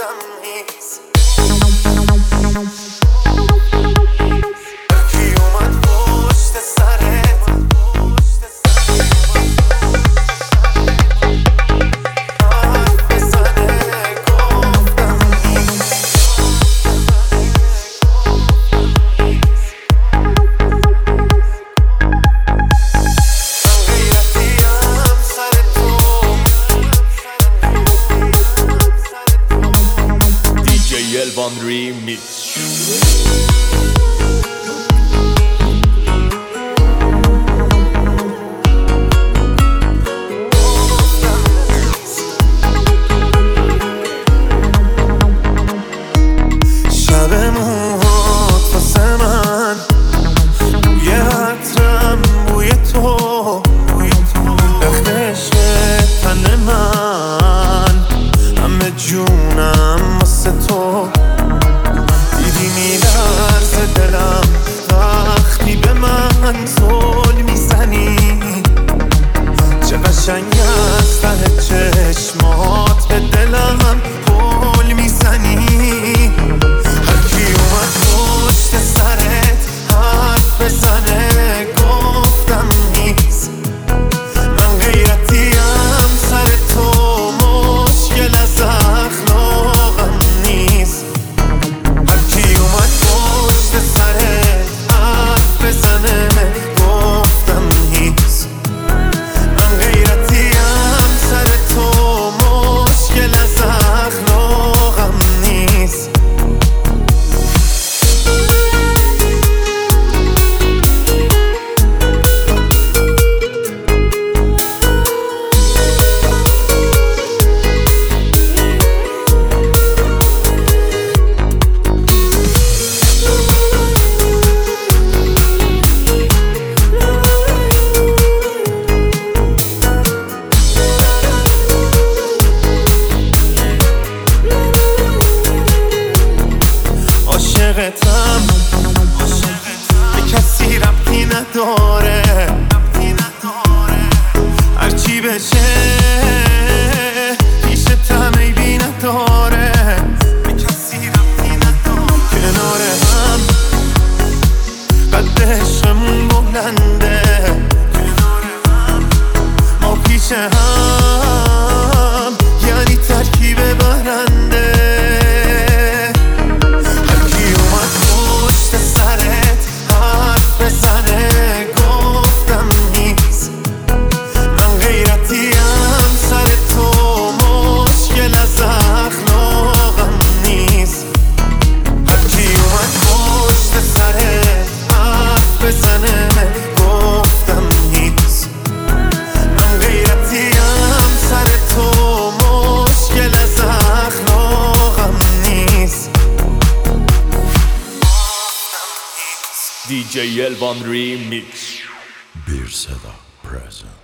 گفتم نیست. Elvan Remix. شب موهات واسه من بوی عطرم، بوی تو رخت عشق تن من، همه جونم واسه تو. دیدی میلرزه دلم وقتی به من زل میزنی، چه قشنگ از ته چشمات به دلم قول میزنی. هرکی اومد پشت سرت حرف بزنه گفتم نیست. من غیرتیم سر تو، مشکل از اخلاقم نیست. هرکی اومد پشت سرت حرف بزنه گفتم نیست. من غیرتیم سر تو، مشکل از اخلاقم نیست. عاشقتم به کسی ربطی نداره، هرچی بشه پیش تمیبی نداره. به کسی ربطی نداره، کنار هم قد عشقمون بلنده، ما پیش هم یعنی ترکیب برنده. DJ Elvan Remix. Bir Seda present.